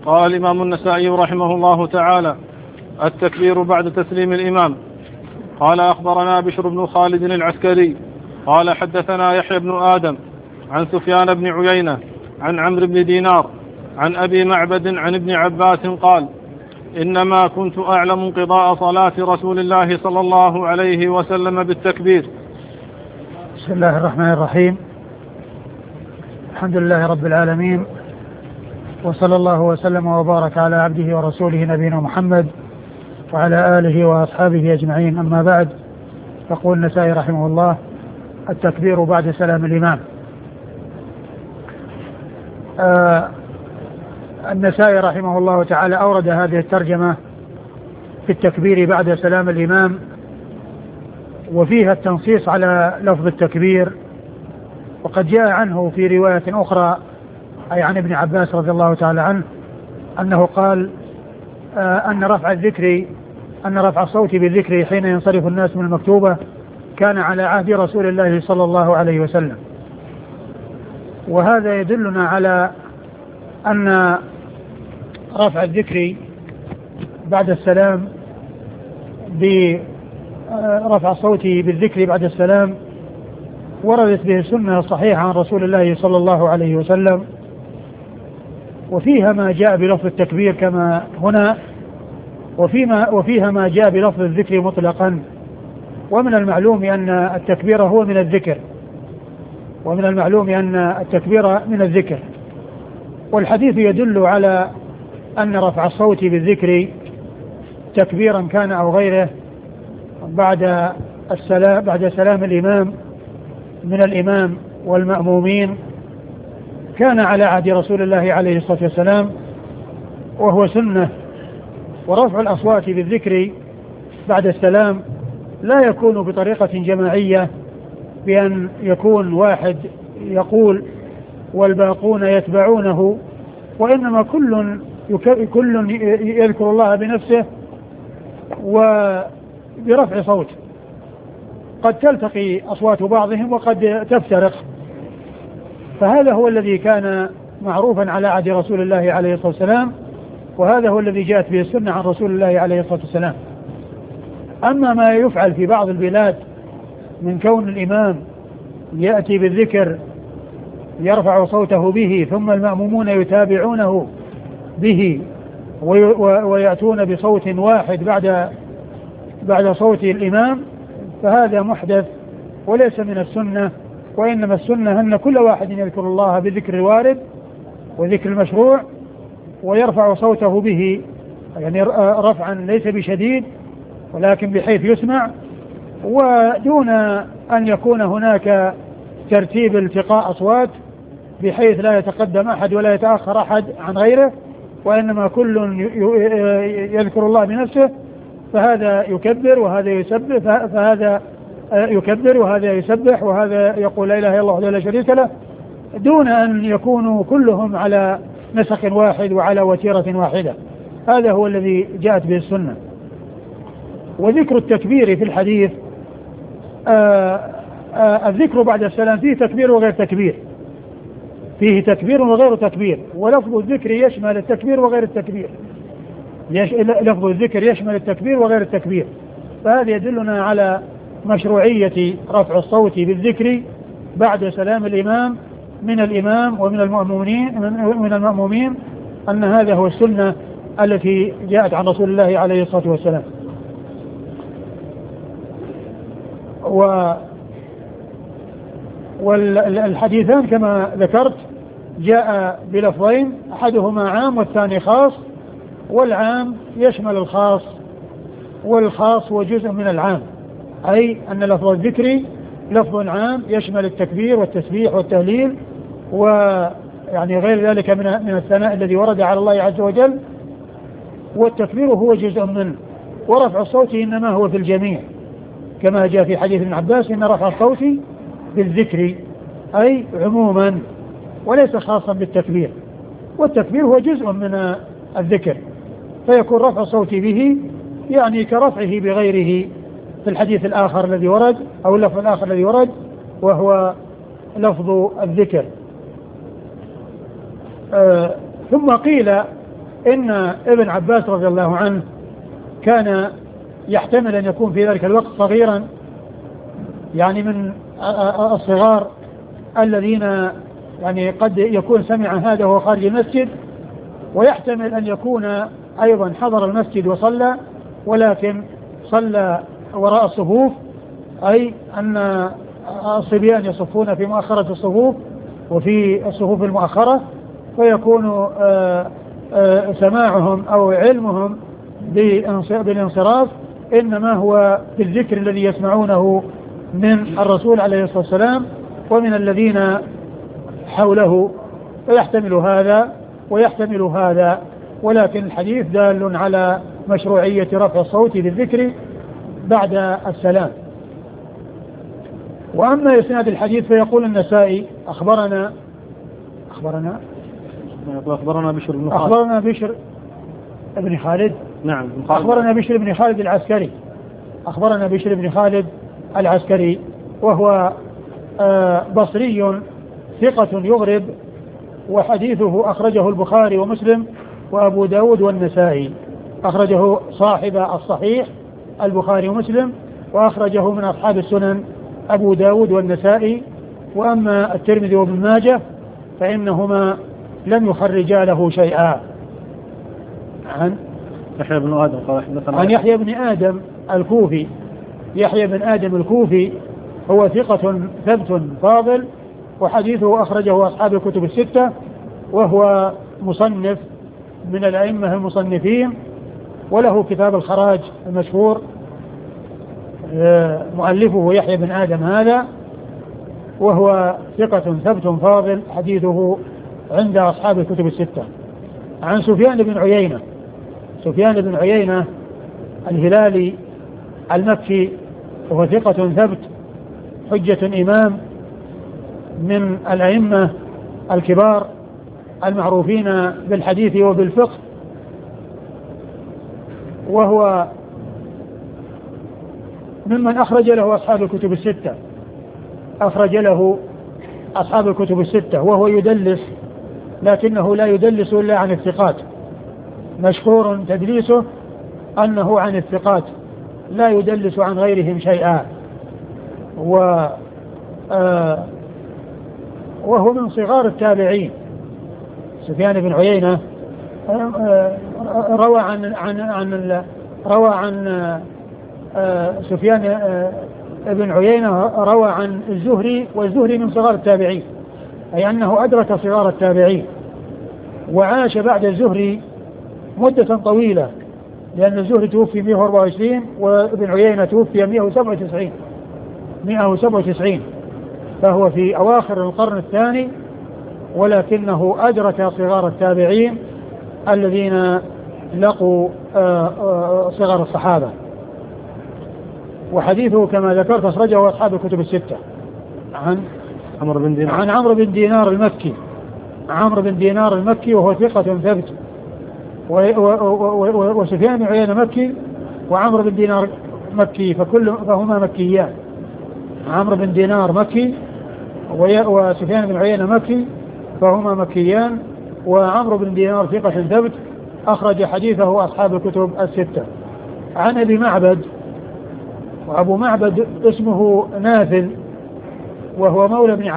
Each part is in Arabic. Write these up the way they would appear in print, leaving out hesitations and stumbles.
قال الإمام النسائي رحمه الله تعالى: التكبير بعد تسليم الإمام. قال أخبرنا بشر بن خالد العسكري قال حدثنا يحيى بن آدم عن سفيان بن عيينة عن عمرو بن دينار عن أبي معبد عن ابن عباس قال: إنما كنت أعلم انقضاء صلاة رسول الله صلى الله عليه وسلم بالتكبير. بسم الله الرحمن الرحيم. الحمد لله رب العالمين، وصلى الله وسلم وبارك على عبده ورسوله نبينا محمد وعلى آله وأصحابه أجمعين. أما بعد، يقول النسائي رحمه الله: التكبير بعد سلام الإمام. النسائي رحمه الله تعالى أورد هذه الترجمة في التكبير بعد سلام الإمام، وفيها التنصيص على لفظ التكبير، وقد جاء عنه في رواية أخرى أي عن ابن عباس رضي الله تعالى عنه أنه قال أن رفع الصوت بالذكر حين ينصرف الناس من المكتوبة كان على عهد رسول الله صلى الله عليه وسلم. وهذا يدلنا على أن رفع الذكر بعد السلام برفع الصوت بالذكر بعد السلام وردت به السنة الصحيحة عن رسول الله صلى الله عليه وسلم، وفيها ما جاء بلفظ التكبير كما هنا، وفيها ما جاء بلفظ الذكر مطلقا. ومن المعلوم أن التكبير هو من الذكر، والحديث يدل على أن رفع الصوت بالذكر تكبيرا كان أو غيره بعد سلام الإمام من الإمام والمأمومين كان على عهد رسول الله عليه الصلاة والسلام، وهو سنة. ورفع الأصوات بالذكر بعد السلام لا يكون بطريقة جماعية بأن يكون واحد يقول والباقون يتبعونه، وإنما كل يذكر الله بنفسه وبرفع صوت، قد تلتقي أصوات بعضهم وقد تفترق. فهذا هو الذي كان معروفا على عهد رسول الله عليه الصلاة والسلام، وهذا هو الذي جاءت به السنة عن رسول الله عليه الصلاة والسلام. أما ما يفعل في بعض البلاد من كون الإمام يأتي بالذكر يرفع صوته به ثم المأمومون يتابعونه به ويأتون بصوت واحد بعد صوت الإمام، فهذا محدث وليس من السنة. وإنما السنة أن كل واحد يذكر الله بذكر الوارد وذكر المشروع ويرفع صوته به، يعني رفعا ليس بشديد ولكن بحيث يسمع، ودون أن يكون هناك ترتيب التقاء أصوات بحيث لا يتقدم أحد ولا يتأخر أحد عن غيره، وإنما كل يذكر الله بنفسه، فهذا يكبر وهذا يسبح، فهذا يكبر وهذا يسبح وهذا يقول لا إله إلا الله وحده لا شريك له، دون أن يكونوا كلهم على نسق واحد وعلى وتيرة واحدة. هذا هو الذي جاءت به السنة. وذكر التكبير في الحديث الذكر بعد السلام فيه تكبير وغير تكبير، فيه تكبير وغير تكبير، ولفظ الذكر يشمل التكبير وغير التكبير، لفظ الذكر يشمل التكبير وغير التكبير. فهذا يدلنا على مشروعية رفع الصوت بالذكر بعد سلام الإمام من الإمام ومن المأمومين أن هذا هو السنة التي جاءت عن رسول الله عليه الصلاة والسلام. والحديثان كما ذكرت جاء بلفظين، أحدهما عام والثاني خاص، والعام يشمل الخاص، والخاص هو جزء من العام، أي أن لفظ الذكر لفظ عام يشمل التكبير والتسبيح والتهليل ويعني غير ذلك من الثناء الذي ورد على الله عز وجل، والتكبير هو جزء منه، ورفع الصوت إنما هو في الجميع كما جاء في حديث ابن عباس إن رفع الصوت بالذكر أي عموما وليس خاصا بالتكبير، والتكبير هو جزء من الذكر، فيكون رفع الصوت به يعني كرفعه بغيره في الحديث الآخر الذي ورد أو اللفظ الآخر الذي ورد وهو لفظ الذكر. ثم قيل إن ابن عباس رضي الله عنه كان يحتمل أن يكون في ذلك الوقت صغيرا، يعني من الصغار الذين يعني قد يكون سمع هذا وهو خارج المسجد، ويحتمل أن يكون أيضا حضر المسجد وصلى، ولكن صلى وراء الصفوف، أي أن الصبيان يصفون في مؤخرة الصفوف وفي الصفوف المؤخرة، فيكون سماعهم أو علمهم بالانصراف إنما هو بالذكر الذي يسمعونه من الرسول عليه الصلاة والسلام ومن الذين حوله، فيحتمل هذا ويحتمل هذا، ولكن الحديث دال على مشروعية رفع الصوت بالذكر بعد السلام. وأما إسناد الحديث فيقول النسائي أخبرنا بشر بن خالد. نعم. أخبرنا بشر بن خالد العسكري. أخبرنا بشر بن خالد العسكري وهو بصري ثقة يغرب، وحديثه أخرجه البخاري ومسلم وأبو داود والنسائي. أخرجه صاحب الصحيح البخاري ومسلم، وأخرجه من أصحاب السنن أبو داود والنسائي. وأما الترمذي وابن ماجه فإنهما لم يخرجا له شيئا. عن يحيى بن آدم قال عن يحيى بن آدم الكوفي. يحيى بن آدم الكوفي هو ثقة ثبت فاضل، وحديثه أخرجه أصحاب الكتب الستة، وهو مصنف من الأئمة المصنفين، وله كتاب الخراج المشهور، مؤلفه يحيى بن آدم هذا، وهو ثقة ثبت فاضل، حديثه عند أصحاب الكتب الستة. عن سفيان بن عيينة. سفيان بن عيينة الهلالي المكي، وهو ثقة ثبت حجة إمام من الأئمة الكبار المعروفين بالحديث وبالفقه، وهو ممن أخرج له أصحاب الكتب الستة. أخرج له أصحاب الكتب الستة، وهو يدلس، لكنه لا يدلس إلا عن الثقات، مشهور تدليسه أنه عن الثقات، لا يدلس عن غيرهم شيئا. وهو من صغار التابعين. سفيان بن عيينة روى عن سفيان بن عيينة روى عن الزهري، والزهري من صغار التابعين، أي أنه أدرك صغار التابعين، وعاش بعد الزهري مدة طويلة، لأن الزهري توفي 124 وابن عيينة توفي 197، فهو في أواخر القرن الثاني، ولكنه أدرك صغار التابعين الذين لقوا صغار الصحابة. وحديثه كما ذكرت أخرجه أصحاب الكتب الستة. عن عمرو بن دينار المكي. عمرو بن دينار المكي وهو ثقة ثبت، وسفيان بن عيينة مكي وعمرو بن دينار مكي، فهما مكيان. عمرو بن دينار مكي وسفيان بن عيينة مكي، فهما مكيان. وعمرو بن دينار ثقة ثبت أخرج حديثه أصحاب الكتب الستة. عن أبي معبد. وأبو معبد اسمه نافل، وهو مولى ابن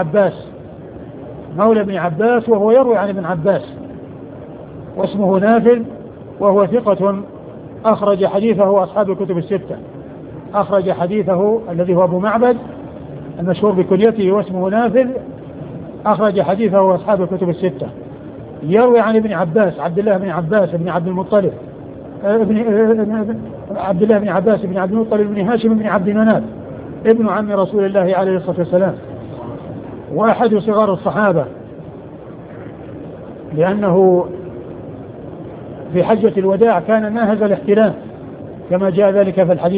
عباس، وهو يروي عن ابن عباس، واسمه نافل، وهو ثقة أخرج حديثه أصحاب الكتب الستة. أخرج حديثه الذي هو أبو معبد المشهور بكنيته واسمه نافل، أخرج حديثه أصحاب الكتب الستة. يروي عن ابن عباس عبد الله بن عباس بن عبد المطلب عبد الله بن عباس بن عبد المطلب بن هاشم بن عبد مناف ابن عم رسول الله عليه الصلاة والسلام، وأحد صغار الصحابة، لأنه في حجة الوداع كان ناهز الاحتلام، كما جاء ذلك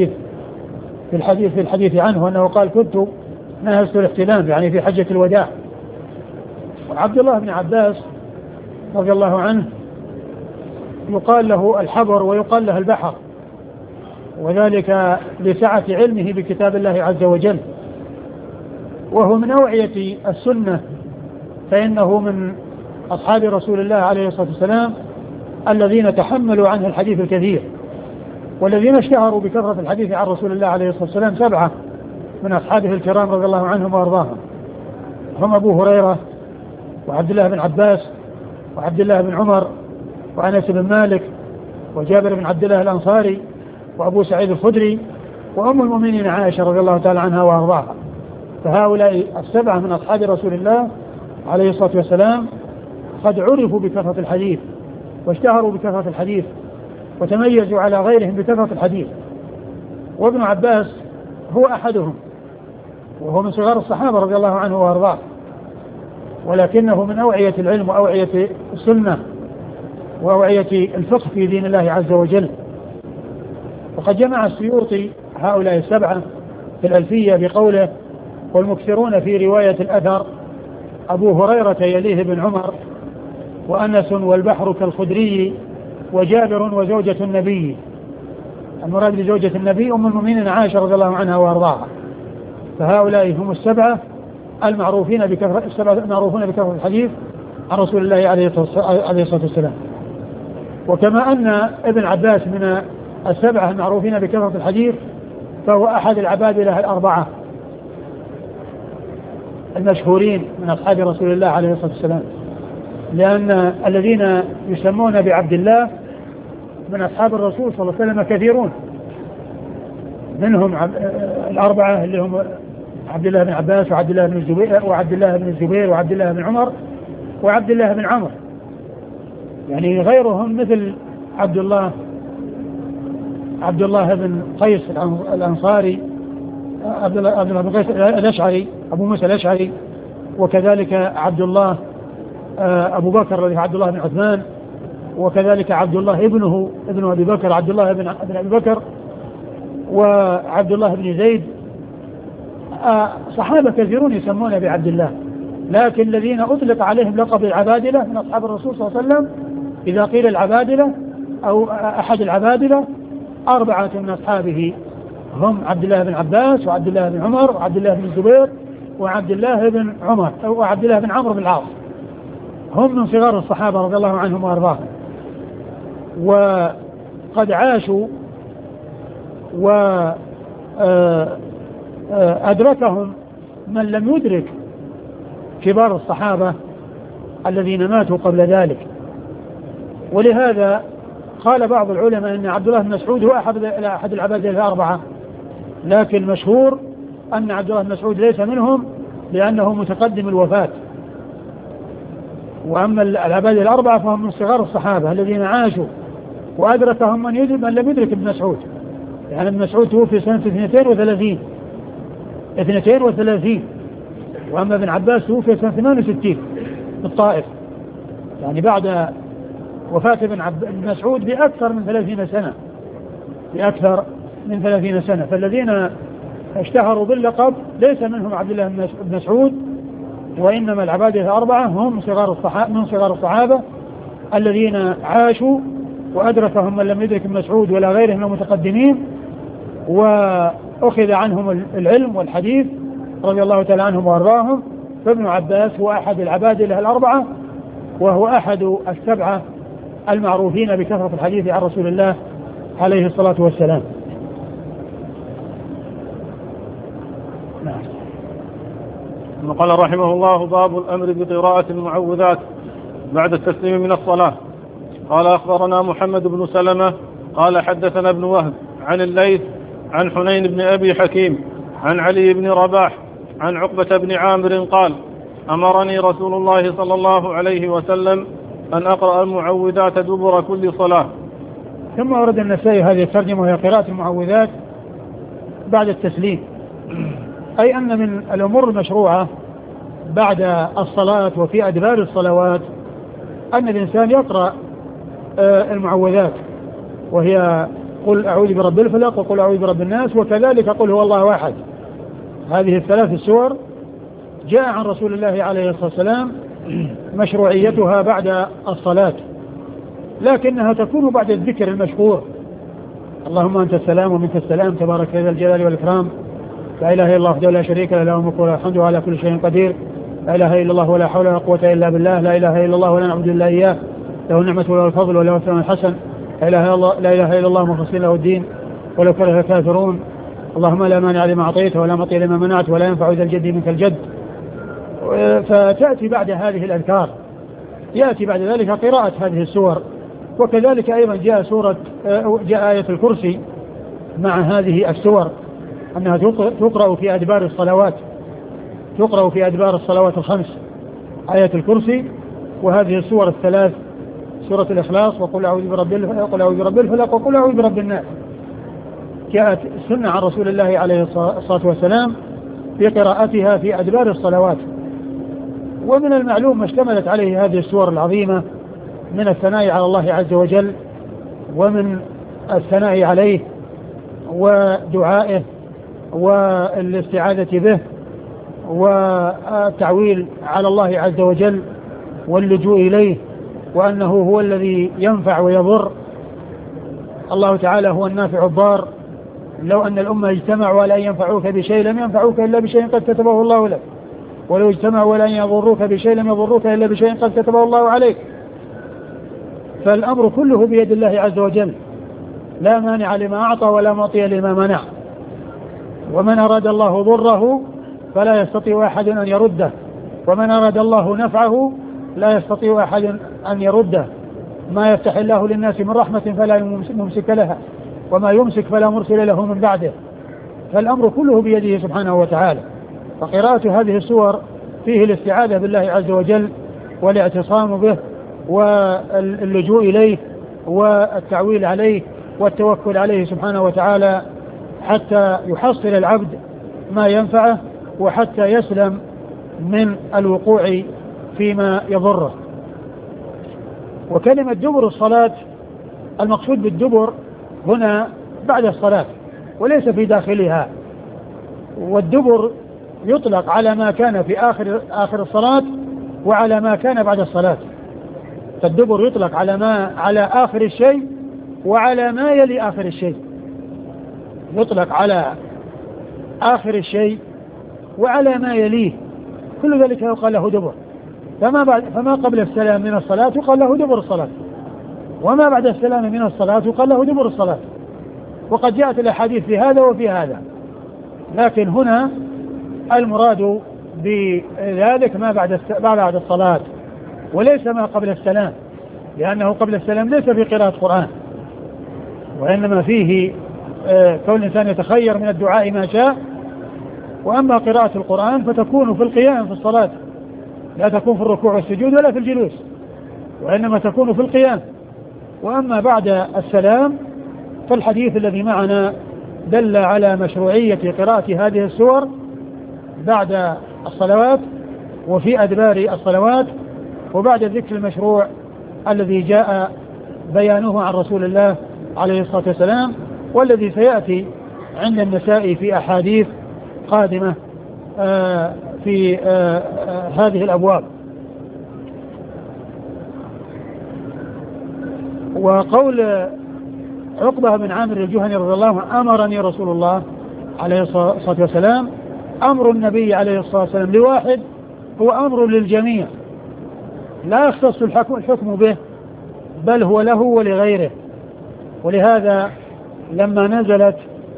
في الحديث عنه أنه قال كنت ناهزت الاحتلام، يعني في حجة الوداع. وعبد الله بن عباس رضي الله عنه يقال له الحبر ويقال له البحر، وذلك لسعة علمه بكتاب الله عز وجل، وهو من أوعية السنة، فإنه من أصحاب رسول الله عليه الصلاة والسلام الذين تحملوا عنه الحديث الكثير، والذين اشتهروا بكثرة الحديث عن رسول الله عليه الصلاة والسلام 7 من أصحابه الكرام رضي الله عنهم وأرضاهم، هم أبو هريرة وعبد الله بن عباس وعبد الله بن عمر وأنس بن مالك وجابر بن عبد الله الأنصاري وأبو سعيد الخدري وأم المؤمنين عائشة رضي الله تعالى عنها وأرضاها. فهؤلاء 7 من أصحاب رسول الله عليه الصلاة والسلام قد عرفوا بكثرة الحديث واشتهروا بكثرة الحديث وتميزوا على غيرهم بكثرة الحديث. وابن عباس هو أحدهم، وهو من صغار الصحابة رضي الله عنه وأرضاه، ولكنه من أوعية العلم وأوعية السنة وأوعية الفقه في دين الله عز وجل. وقد جمع السيوطي هؤلاء 7 في الألفية بقوله: والمكثرون في رواية الأثر أبو هريرة يليه بن عمر وأنس والبحر كالخدري وجابر وزوجة النبي. المراد بزوجة النبي أم المؤمنين عائشة رضي الله عنها وأرضاها. فهؤلاء هم 7 المعروفين بكثرة الحديث عن رسول الله عليه الصلاة والسلام. وكما أن ابن عباس من 7 المعروفين بكثرة الحديث، فهو أحد العبادلة 4 المشهورين من أصحاب رسول الله عليه الصلاة والسلام، لأن الذين يسمون بعبد الله من أصحاب الرسول صلى الله عليه وسلم كثيرون، منهم 4 اللي هم عبد الله بن عباس وعبد الله بن الزبير وعبد الله بن عمر وعبد الله بن عمرو. يعني غيرهم مثل عبد الله بن قيس الأنصاري، عبد الله بن قيس الأشعري أبو موسى الأشعري، وكذلك عبد الله أبو بكر الذي عبد الله بن عثمان، وكذلك عبد الله ابن أبي بكر عبد الله بن أبي بكر، وعبد الله بن زيد. صحابة كثيرون يسمون بعبد الله، لكن الذين أطلق عليهم لقب العبادلة من أصحاب الرسول صلى الله عليه وسلم إذا قيل العبادلة أو أحد العبادلة 4 من أصحابه هم عبد الله بن عباس وعبد الله بن عمر وعبد الله بن الزبير وعبد الله بن عمر وعبد الله بن عمرو بن العاص، هم من صغار الصحابة رضي الله عنهم وأرضاهم. وقد عاشوا وأدركهم من لم يدرك كبار الصحابة الذين ماتوا قبل ذلك. ولهذا قال بعض العلماء أن عبد الله بن مسعود هو أحد العبادلة 4، لكن مشهور أن عبد الله بن مسعود ليس منهم لأنه متقدم الوفاة. وأما العبادلة 4 فهم من صغار الصحابة الذين عاشوا وأدركهم من لم يدرك ابن مسعود. يعني ابن مسعود توفي سنة 32، وأما ابن عباس توفي سنة 68 في الطائف، يعني بعد وفاة ابن مسعود بأكثر من 30 سنة. فالذين اشتهروا باللقب ليس منهم عبد الله بن مسعود، وإنما العبادلة 4 هم من صغار الصحابة الذين عاشوا وأدركهم من لم يدرك ابن مسعود ولا غيرهم من المتقدمين، وأخذ عنهم العلم والحديث رضي الله تعالى عنهم وأرضاهم. فابن عباس هو أحد العبادلة 4، وهو أحد 7 المعروفين بكثرة الحديث عن رسول الله عليه الصلاة والسلام. قال رحمه الله: باب الأمر بقراءة المعوذات بعد التسليم من الصلاة. قال: أخبرنا محمد بن سلمة قال: حدثنا ابن وهب عن الليث عن حنين بن أبي حكيم عن علي بن رباح عن عقبة بن عامر قال: أمرني رسول الله صلى الله عليه وسلم أن أقرأ المعوذات دبر كل صلاة. ثم ورد النسائي هذه الترجمة وهي قراءة المعوذات بعد التسليم، أي أن من الأمور المشروعة بعد الصلاة وفي أدبار الصلوات أن الإنسان يقرأ المعوذات، وهي قل أعوذ برب الفلق وقل أعوذ برب الناس، وكذلك قل هو الله أحد. هذه الثلاث السور جاء عن رسول الله عليه الصلاة والسلام مشروعيتها بعد الصلاة، لكنها تكون بعد الذكر المشهور: اللهم أنت السلام ومنك السلام تبارك ذا الجلال والإكرام، لا إله إلا الله وحده لا شريك له، له الملك وله الحمد وعلى كل شيء قدير، لا إله إلا الله ولا حول ولا قوة إلا بالله، لا إله إلا الله ولا نعبد إلا إياه، له النعمة وله الفضل وله الثناء الحسن، لا إله إلا الله مخلصين له الدين ولو كره الكافرون. اللهم لا مانع لما أعطيت ولا معطي لما منعت ولا ينفع ذا الجد منك الجد. فتأتي بعد هذه الأذكار يأتي بعد ذلك قراءة هذه السور. وكذلك أيضا جاء آية الكرسي مع هذه السور أنها تقرأ في أدبار الصلوات، تقرأ في أدبار الصلوات الخمس آية الكرسي وهذه السور الثلاث، سورة الإخلاص وقل أعوذ برب الفلق وقل أعوذ برب الناس. جاءت السنة عن رسول الله عليه الصلاة والسلام في قراءتها في أدبار الصلوات. ومن المعلوم ما اشتملت عليه هذه السور العظيمة من الثناء على الله عز وجل ومن الثناء عليه ودعائه والاستعاذة به والتعويل على الله عز وجل واللجوء إليه، وأنه هو الذي ينفع ويضر. الله تعالى هو النافع الضار، لو أن الأمة اجتمعوا ولا ينفعوك بشيء لم ينفعوك إلا بشيء قد كتبه الله لك، ولو اجتمعوا ولا يضروك بشيء لم يضروك إلا بشيء قد كتبه الله عليك. فالأمر كله بيد الله عز وجل، لا مانع لما أعطى ولا معطي لما منع. ومن أراد الله ضره فلا يستطيع أحد أن يرده، ومن أراد الله نفعه لا يستطيع أحد أن يرده. ما يفتح الله للناس من رحمة فلا ممسك لها وما يمسك فلا مرسل له من بعده. فالأمر كله بيده سبحانه وتعالى. فقراءة هذه السور فيه الاستعاذة بالله عز وجل والاعتصام به واللجوء إليه والتعويل عليه والتوكل عليه سبحانه وتعالى حتى يحصل العبد ما ينفعه وحتى يسلم من الوقوع فيما يضره. وكلمة دبر الصلاة المقصود بالدبر هنا بعد الصلاة وليس في داخلها. والدبر يطلق على ما كان في آخر الصلاة وعلى ما كان بعد الصلاة. فالدبر يطلق على آخر الشيء وعلى ما يلي آخر الشيء، يطلق على آخر الشيء وعلى ما يليه، كل ذلك يقال له دبر. فما قبل السلام من الصلاة يقال له دبر الصلاة، وما بعد السلام من الصلاة يقال له دبر الصلاة. وقد جاءت الأحاديث في هذا وفي هذا، لكن هنا المراد بذلك ما بعد الصلاة وليس ما قبل السلام، لأنه قبل السلام ليس في قراءة قرآن، وإنما فيه كون الإنسان يتخير من الدعاء ما شاء. وأما قراءة القرآن فتكون في القيام في الصلاة، لا تكون في الركوع والسجود ولا في الجلوس، وإنما تكون في القيام. وأما بعد السلام فالحديث الذي معنا دل على مشروعية قراءة هذه السور بعد الصلوات وفي أدبار الصلوات وبعد الذكر المشروع الذي جاء بيانه عن رسول الله عليه الصلاة والسلام، والذي سيأتي عند النساء في أحاديث قادمة في هذه الأبواب. وقول عقبة بن عامر الجهني رضي الله عنه أمرني رسول الله عليه الصلاة والسلام، أمر النبي عليه الصلاة والسلام لواحد هو أمر للجميع، لا يختص الحكم به بل هو له ولغيره. ولهذا لما نزلت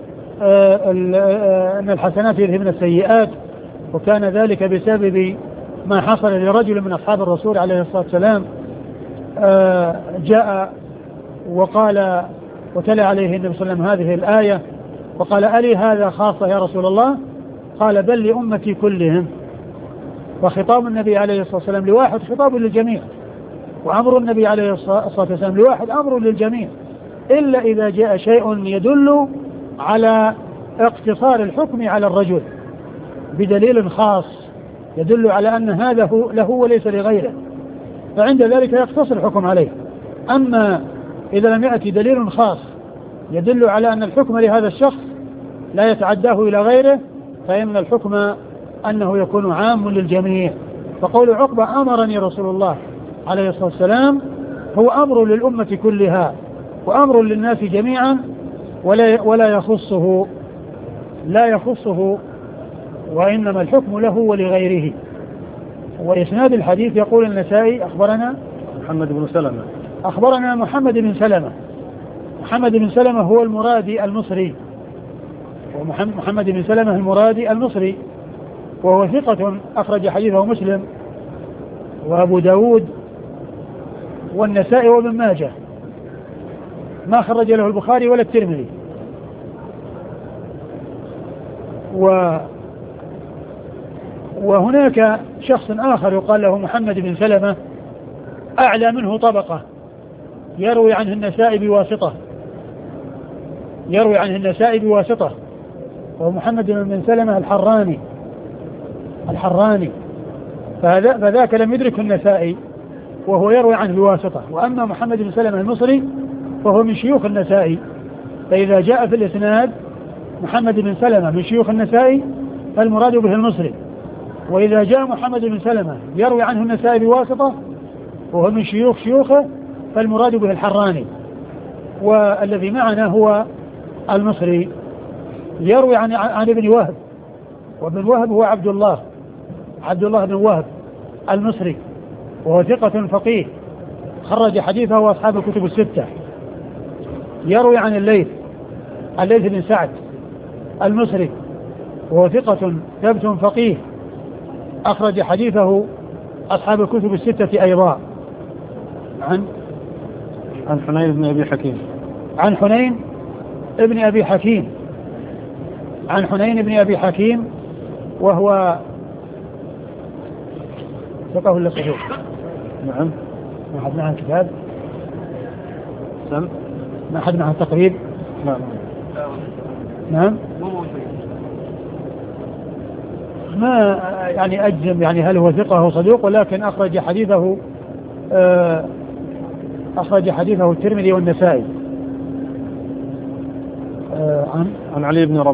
أن الحسنات يذهبن السيئات، وكان ذلك بسبب ما حصل لرجل من أصحاب الرسول عليه الصلاة والسلام، جاء وقال وتلا عليه النبي صلى الله عليه وسلم هذه الآية وقال ألي هذا خاصة يا رسول الله؟ قال بل لأمتي كلهم. وخطاب النبي عليه الصلاة والسلام لواحد خطاب للجميع، وأمر النبي عليه الصلاة والسلام لواحد أمر للجميع، إلا إذا جاء شيء يدل على اقتصار الحكم على الرجل بدليل خاص يدل على أن هذا له وليس لغيره، فعند ذلك يقتصر الحكم عليه. أما إذا لم يأتي دليل خاص يدل على أن الحكم لهذا الشخص لا يتعداه إلى غيره فإن الحكم أنه يكون عام للجميع. فقول عقبة أمرني رسول الله عليه الصلاة والسلام هو أمر للأمة كلها وأمر للناس جميعا ولا يخصه وإنما الحكم له ولغيره. وإسناد الحديث يقول النسائي أخبرنا محمد بن سلمة أخبرنا محمد بن سلمة. محمد بن سلمة هو المرادي المصري، ومحمد بن سلمة المرادي المصري، وهو ثقة أخرج حديثه مسلم وأبو داود والنسائي وابن ماجه، ما خرج له البخاري ولا الترمذي. وهناك شخص آخر يقال له محمد بن سلمة أعلى منه طبقة، يروي عنه النسائي بواسطة، وهو محمد بن سلمة الحراني، فذاك لم يدركه النسائي وهو يروي عنه بواسطة. وأما محمد بن سلمة المصري فهو من شيوخ النسائي، فإذا جاء في الإسناد محمد بن سلمة من شيوخ النسائي فالمراد به المصري، وإذا جاء محمد بن سلمة يروي عنه النسائي بواسطة وهو من شيوخه فالمراد به الحراني. والذي معنا هو المصري، يروي عن ابن وهب، وابن وهب هو عبد الله بن وهب المصري، وهو ثقة فقيه خرج حديثه وأصحاب الكتب الستة. يروي عن الليث بن سعد المصري، وهو ثقة ثبت فقيه أخرج حديثه أصحاب الكتب الستة أيضا. عن حنين بن أبي حكيم. عن حنين بن أبي حكيم وهو ثقة ولا صحيح؟ نعم. ما أحد معه الكتاب؟ سم؟ ما أحد معه التقريب؟ نعم. ما يعني أجزم يعني هل هو ثقة أو صدوق، ولكن أخرج حديثه الترمذي والنسائي. عن علي بن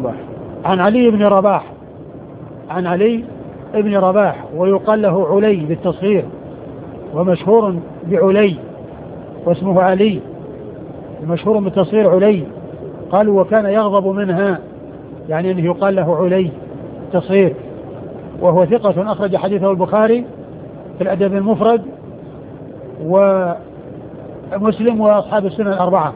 رباح، ويقال له علي بالتصغير، ومشهور بعلي واسمه علي، مشهور بالتصغير علي. قالوا وكان يغضب منها، يعني أنه يقال له علي تصغير، وهو ثقة أخرج حديثه البخاري في الأدب المفرد ومسلم وأصحاب السنن الأربعة.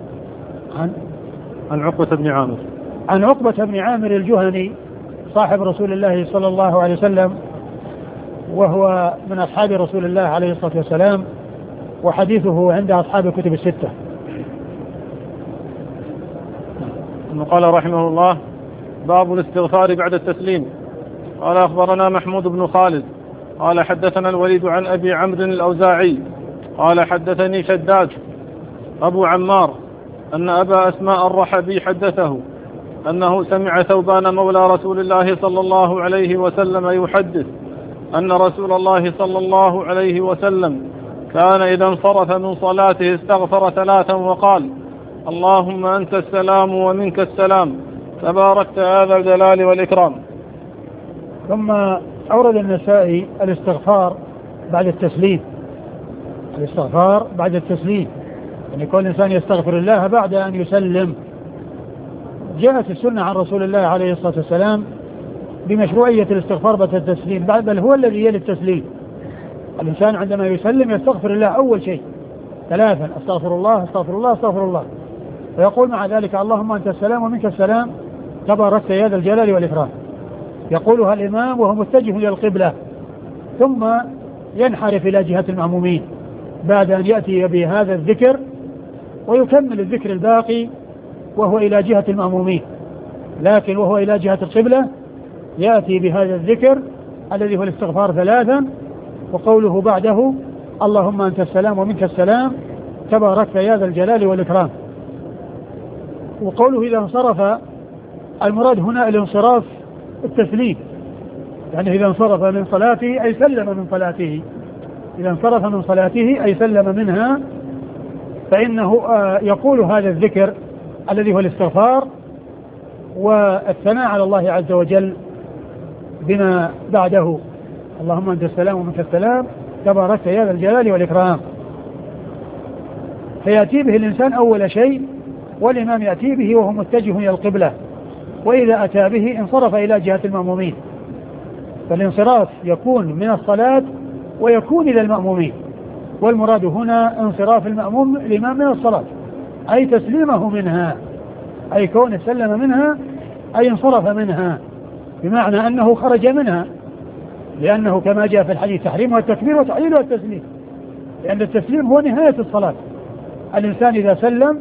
عن عقبة بن عامر الجهني صاحب رسول الله صلى الله عليه وسلم، وهو من أصحاب رسول الله عليه الصلاة والسلام، وحديثه عند أصحاب الكتب الستة. قال رحمه الله: باب الاستغفار بعد التسليم. قال أخبرنا محمود بن خالد قال حدثنا الوليد عن أبي عمرو الأوزاعي قال حدثني شداد أبو عمار أن أبا أسماء الرحبي حدثه أنه سمع ثوبان مولى رسول الله صلى الله عليه وسلم يحدث أن رسول الله صلى الله عليه وسلم كان إذا انصرف من صلاته استغفر 3 وقال: اللهم أنت السلام ومنك السلام تباركت يا ذا الجلال والإكرام. ثم أورد النسائي الاستغفار بعد التسليم، يعني كل إنسان يستغفر الله بعد أن يسلم. جاءت السنة عن رسول الله عليه الصلاة والسلام بمشروعية الاستغفار بعد التسليم، بل هو الذي يلي التسليم. الإنسان عندما يسلم يستغفر الله أول شيء 3: أستغفر الله أستغفر الله أستغفر الله، ويقول مع ذلك: اللهم أنت السلام ومنك السلام تباركت يا ذا الجلال والإكرام. يقولها الإمام وهو متجه إلى القبلة، ثم ينحرف إلى جهة المأمومين بعد أن يأتي بهذا الذكر، ويكمل الذكر الباقي وهو إلى جهة المأمومين، لكن وهو إلى جهة القبلة يأتي بهذا الذكر الذي هو الاستغفار 3، وقوله بعده: اللهم أنت السلام ومنك السلام تباركت يا ذا الجلال والإكرام. وقوله إذا انصرف، المراد هنا الانصراف التسليم، يعني إذا انصرف من صلاته أي سلم من صلاته، إذا انصرف من صلاته أي سلم منها، فإنه يقول هذا الذكر الذي هو الاستغفار والثناء على الله عز وجل بما بعده: اللهم أنت السلام ومنك السلام تباركت يا ذا الجلال والإكرام. فيأتي به الإنسان أول شيء، والإمام يأتي به وهو متجه إلى القبلة، وإذا أتى به انصرف إلى جهة المأمومين، فالانصراف يكون من الصلاة ويكون إلى المأمومين، والمراد هنا انصراف المأموم الإمام من الصلاة، أي تسليمه منها، أي كونه سلم منها أي انصرف منها، بمعنى أنه خرج منها، لأنه كما جاء في الحديث تحريمها التكبير وتحليلها التسليم، لأن التسليم هو نهاية الصلاة. الإنسان إذا سلم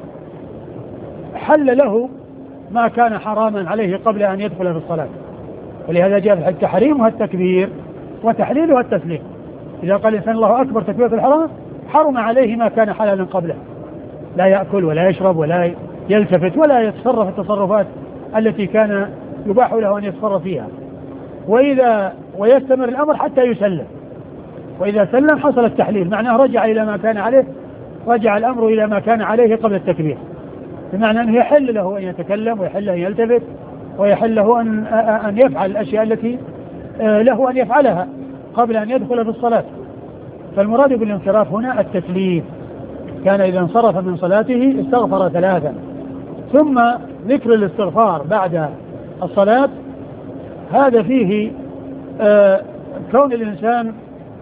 حل له ما كان حراما عليه قبل أن يدخل في الصلاة، ولهذا جاء في الحديث تحريمها التكبير وتحليلها التسليم. إذا قال الإنسان الله أكبر تكبيرة الحرام حرم عليه ما كان حلالا قبله، لا يأكل ولا يشرب ولا يلتفت ولا يتصرف التصرفات التي كان يباح له أن يتصرف فيها، ويستمر الأمر حتى يسلم، وإذا سلم حصل التحليل، معناه رجع إلى ما كان عليه، رجع الأمر إلى ما كان عليه قبل التكبير، بمعنى أنه يحل له أن يتكلم ويحل أن يلتفت ويحل له أن يفعل الأشياء التي له أن يفعلها قبل أن يدخل في الصلاة. فالمراد بالانصراف هنا التسليم، كان إذا انصرف من صلاته استغفر 3. ثم ذكر الاستغفار بعد الصلاة، هذا فيه كون الإنسان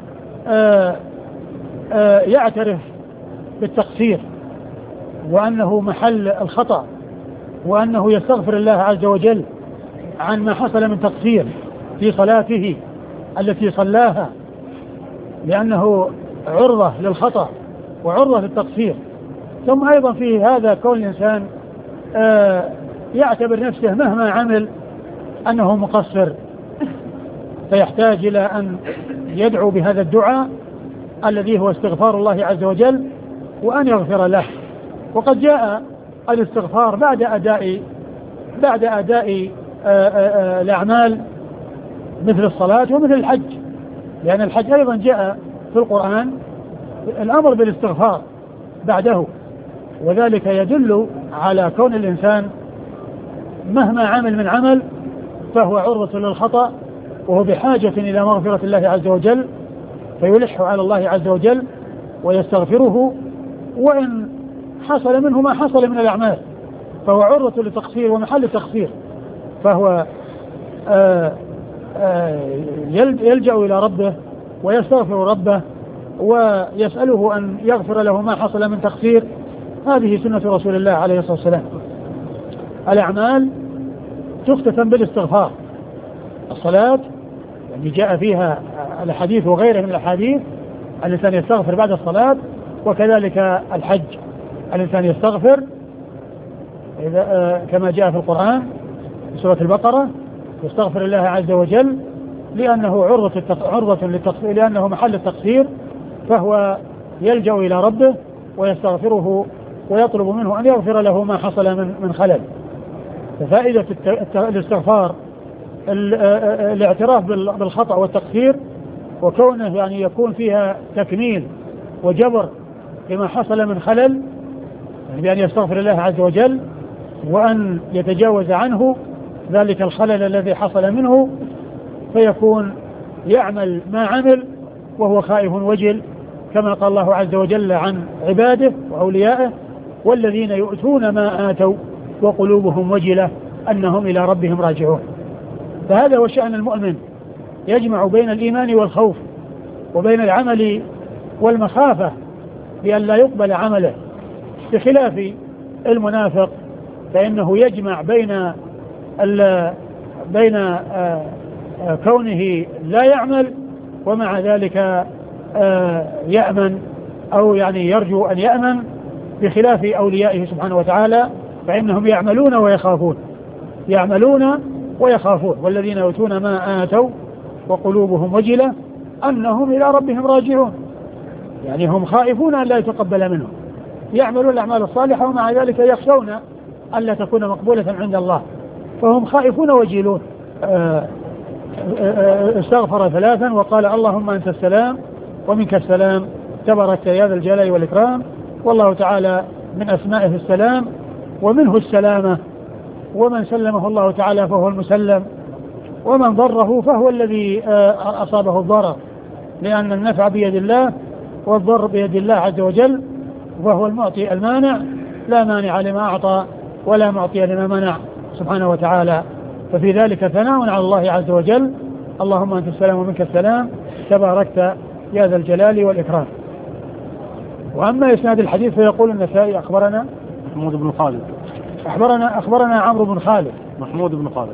يعترف بالتقصير وأنه محل الخطأ، وأنه يستغفر الله عز وجل عن ما حصل من تقصير في صلاته التي صلاها، لأنه عرضة للخطأ وعرضة للتقصير. ثم أيضا في هذا كون الإنسان يعتبر نفسه مهما عمل أنه مقصر، فيحتاج إلى أن يدعو بهذا الدعاء الذي هو استغفار الله عز وجل وأن يغفر له. وقد جاء الاستغفار بعد أداء الأعمال مثل الصلاة ومثل الحج، لأن الحج أيضا جاء في القرآن الأمر بالاستغفار بعده، وذلك يدل على كون الإنسان مهما عمل من عمل فهو عرضة للخطأ، وهو بحاجة إلى مغفرة الله عز وجل، فيلح على الله عز وجل ويستغفره، وإن حصل منه ما حصل من الأعمال فهو عرضة للتقصير ومحل التقصير، فهو يلجأ إلى ربه ويستغفر ربه ويسأله أن يغفر له ما حصل من تقصير. هذه سنة رسول الله عليه الصلاة والسلام. الأعمال تختتم بالاستغفار. الصلاة يعني جاء فيها الحديث وغيره من الأحاديث الإنسان يستغفر بعد الصلاة، وكذلك الحج الإنسان يستغفر كما جاء في القرآن في سورة البقرة، يستغفر الله عز وجل لأنه عرضة للتقصير، لأنه محل التقصير، فهو يلجأ إلى ربه ويستغفره ويطلب منه أن يغفر له ما حصل من خلل. ففائدة الاستغفار الاعتراف بالخطأ والتقصير، وكونه يعني يكون فيها تكميل وجبر لما حصل من خلل، يعني بأن يستغفر الله عز وجل وأن يتجاوز عنه ذلك الخلل الذي حصل منه، فيكون يعمل ما عمل وهو خائف وجل، كما قال الله عز وجل عن عباده وأوليائه: والذين يؤتون ما آتوا وقلوبهم وجلة أنهم إلى ربهم راجعون. فهذا هو شأن المؤمن، يجمع بين الإيمان والخوف وبين العمل والمخافة بأن لا يقبل عمله، بخلاف المنافق فإنه يجمع بين كونه لا يعمل ومع ذلك يأمن، أو يعني يرجو أن يأمن، بخلاف أوليائه سبحانه وتعالى فإنهم يعملون ويخافون. والذين يؤتون ما آتوا وقلوبهم وجلة أنهم إلى ربهم راجعون، يعني هم خائفون أن لا يتقبل منهم، يعملون الأعمال الصالحة ومع ذلك يخشون أن لا تكون مقبولة عند الله، فهم خائفون وجيلون. استغفر 3 وقال: اللهم أنت السلام ومنك السلام تبارك يا ذا الجلال والإكرام، والله تعالى من أسمائه السلام ومنه السلامة، ومن سلمه الله تعالى فهو المسلم، ومن ضره فهو الذي أصابه الضرر، لأن النفع بيد الله والضر بيد الله عز وجل، وهو المعطي المانع، لا مانع لما أعطى ولا معطي لما منع سبحانه وتعالى. ففي ذلك ثناء على الله عز وجل: اللهم أنت السلام ومنك السلام تباركت يا ذا الجلال والإكرام. وأما إسناد الحديث فيقول النسائي أخبرنا محمود بن خالد. أخبرنا عمرو بن خالد. محمود بن خالد.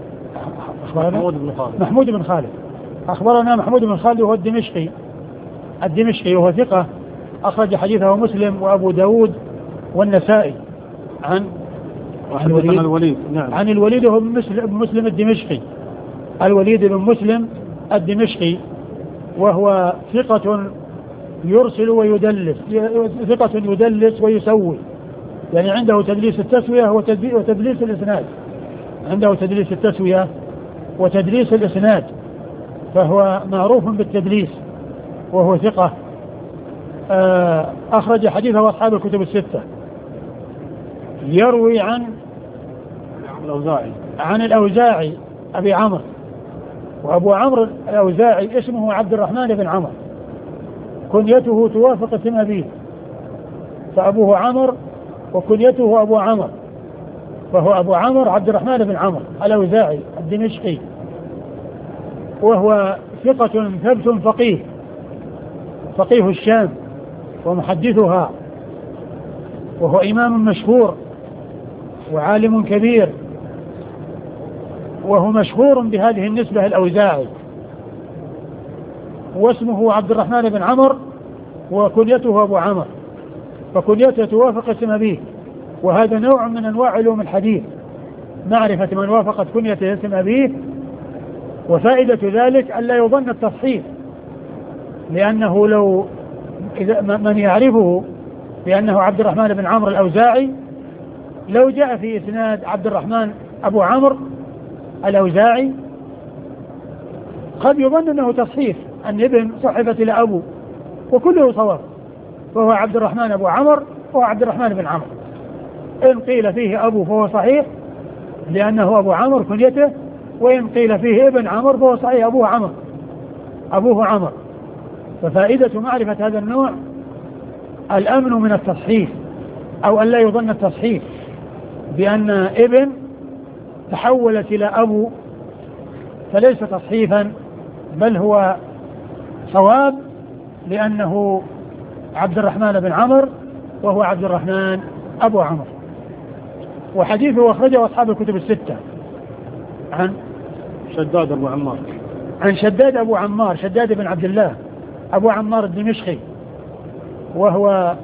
أخبرنا محمود بن خالد وهو الدمشقي وهو ثقة أخرج حديثه مسلم وأبو داود والنسائي عن الوليد. نعم. عن الوليد وهو بن مسلم الدمشقي. الوليد بن مسلم الدمشقي وهو ثقة يرسل ويدلس، ثقة يدلس ويسوي، يعني عنده تدليس التسوية وتدليس الإسناد، عنده تدليس التسوية وتدليس الإسناد، فهو معروف بالتدليس وهو ثقة. أخرج حديثه أصحاب الكتب الستة. يروي عن الأوزاعي أبي عمرو، وأبو عمرو الأوزاعي اسمه عبد الرحمن بن عمرو، كنيته توافق اسم أبيه، فأبوه عمرو وكنيته أبو عمرو، فهو أبو عمرو عبد الرحمن بن عمرو الأوزاعي الدمشقي، وهو ثقة ثبت فقيه الشام ومحدثها، وهو إمام مشهور وعالم كبير، وهو مشهور بهذه النسبة الأوزاعي، واسمه عبد الرحمن بن عمرو وكنيته أبو عمرو، فكنيته توافق اسم أبيه، وهذا نوع من أنواع علوم الحديث، معرفة من وافقت كنيته اسم أبيه، وفائدة ذلك ألا يظن التصحيح، لأنه لو من يعرفه بأنه عبد الرحمن بن عمرو الأوزاعي، لو جاء في إسناد عبد الرحمن أبو عمرو الأوزاعي قد يظن أنه تصحيح، أن ابن صحبت إلى أبو، وكله صواب، فهو عبد الرحمن أبو عمرو وهو عبد الرحمن بن عمرو. إن قيل فيه أبو فهو صحيح لأنه أبو عمرو كنيته، وإن قيل فيه ابن عمرو فهو صحيح أبوه عمرو. ففائدة معرفة هذا النوع الأمن من التصحيح، أو أن لا يظن التصحيح بأن ابن تحولت إلى أبو، فليس تصحيفا بل هو صواب، لأنه عبد الرحمن بن عمرو وهو عبد الرحمن أبو عمرو. وحديثه أخرجه أصحاب الكتب الستة عن شداد أبو عمار، عن شداد أبو عمار، شداد بن عبد الله أبو عمار الدمشقي، وهو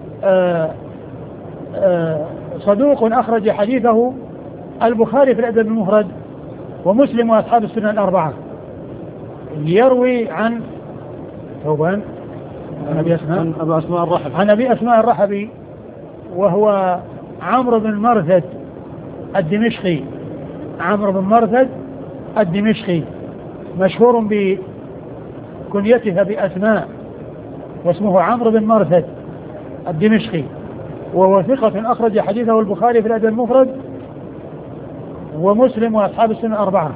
صدوق أخرج حديثه البخاري في الأدب المفرد ومسلم وأصحاب السنن الأربعة. يروي عن ثوبان عن أبي أسماء الرحبي وهو عمرو بن مرثد الدمشقي، عمرو بن مرثد الدمشقي مشهور بكنيته بأسماء، واسمه عمرو بن مرثد الدمشقي، وهو ثقة أخرج حديثه البخاري في الأدب المفرد ومسلم وأصحاب السنن الأربعة،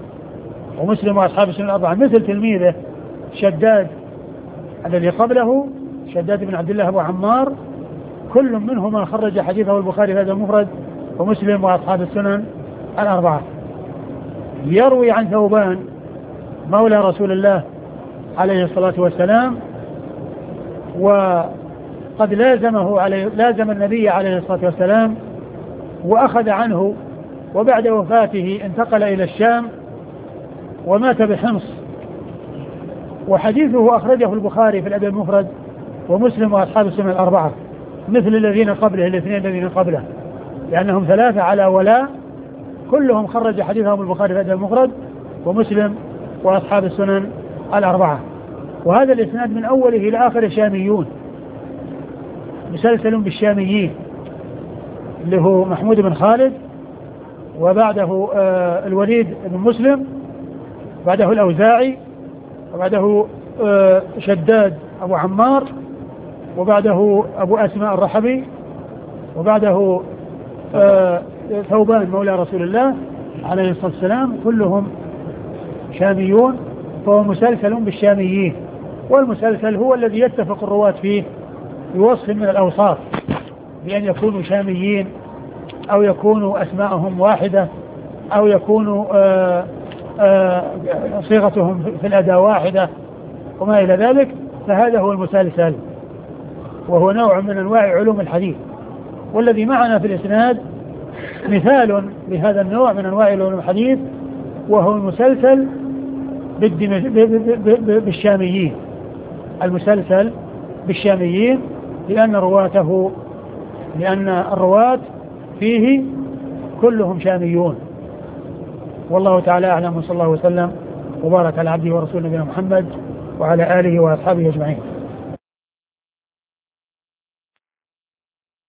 مثل تلميذه شداد الذي قبله، شداد بن عبد الله أبو عمار، كل منهما خرج حديثه البخاري في الأدب المفرد ومسلم وأصحاب السنن الأربعة. يروي عن ثوبان مولى رسول الله عليه الصلاة والسلام، وقد لازم النبي عليه الصلاة والسلام وأخذ عنه، وبعد وفاته انتقل إلى الشام ومات بحمص، وحديثه أخرجه البخاري في الأدب المفرد ومسلم وأصحاب السنن الأربعة، مثل الذين قبله، الاثنين الذين قبله، لأنهم ثلاثة على ولاء، كلهم خرج حديثهم البخاري في الأدب المفرد ومسلم وأصحاب السنن الأربعة. وهذا الإسناد من أوله إلى آخر شاميون، مسلسل بالشاميين، اللي هو محمود بن خالد، وبعده الوليد بن مسلم، بعده الأوزاعي، وبعده شداد أبو عمار، وبعده أبو أسماء الرحبي، وبعده ثوبان مولى رسول الله عليه الصلاة والسلام، كلهم شاميون، فهو مسلسل بالشاميين. والمسلسل هو الذي يتفق الرواة فيه بوصف من الأوصاف، بأن يكونوا شاميين، أو يكونوا أسماءهم واحدة، أو يكونوا صيغتهم في الأداء واحدة، وما إلى ذلك، فهذا هو المسلسل. وهو نوع من أنواع علوم الحديث. والذي معنا في الإسناد مثال لهذا النوع من أنواع علوم الحديث، وهو المسلسل بالشاميين، المسلسل بالشاميين، لأن الرواة فيه كلهم شاميون. والله تعالى أعلم، وصلى الله وسلم وبارك على عبده ورسوله نبينا محمد وعلى آله وأصحابه أجمعين.